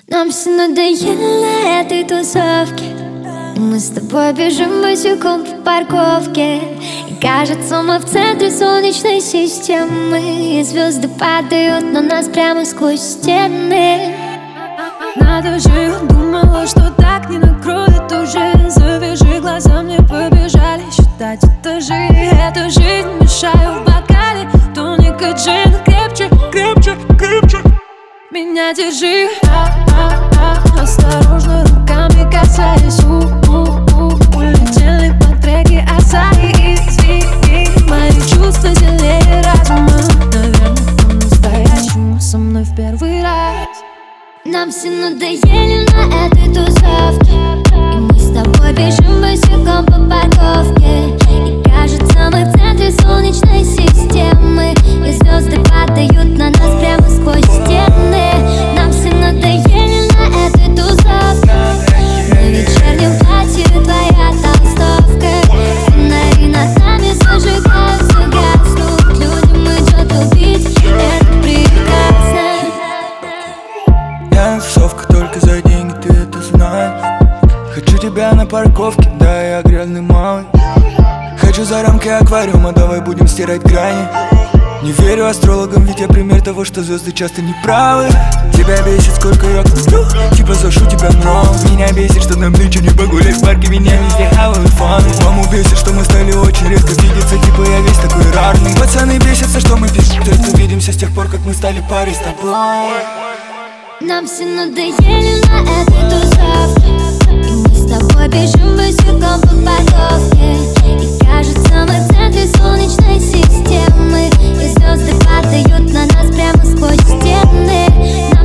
Нам все надоело на этой тусовке, и мы с тобой бежим босиком по парковке. И кажется, мы в центре солнечной системы, и звезды падают на нас прямо сквозь стены. Надо же, думала, что так не накроет уже. Завяжи глаза, мне побежали считать этажи. Эта жизнь мешаю в бокале тоника джин. Крепче, крепче, крепче меня держи. Осторожно, руками касаясь. Улетели по треке Асаи. Извини, мои чувства сильнее разума. Наверное, по-настоящему со мной в первый раз. Нам все надоели на этой тусовке, и мы с тобой бежим босиком по парковке. И кажется, мы в центре солнечной системы, и звезды падают на нас прямо сквозь стены. Нам все надоели на этой тусовке. На вечернем платье твоя толстовка. Фонари над нами зажигаются, гаснут. Людям идет убить, это прекрасно. Я тусовка только за деньги, ты это знаешь. Хочу тебя на парковке, да, я грязный малый. Хочу за рамки аквариума, давай будем стирать грани. Не верю астрологам, ведь я пример того, что звезды часто не правы. Тебя бесит, сколько я куплю, типа зашу тебя, но меня бесит, что нам нынче не погулять в парке. Меня везде хавают фаны. Маму бесит, что мы стали очень редко видеться, типа я весь такой рарный. Пацаны бесятся, что мы пишем, только видимся с тех пор, как мы стали парой с тобой. Нам все надоели на этой тусовке, и мы с тобой бежим босиком по парковке. И кажется, мы в центре солнечной системы, и звезды падают на нас прямо сквозь стены.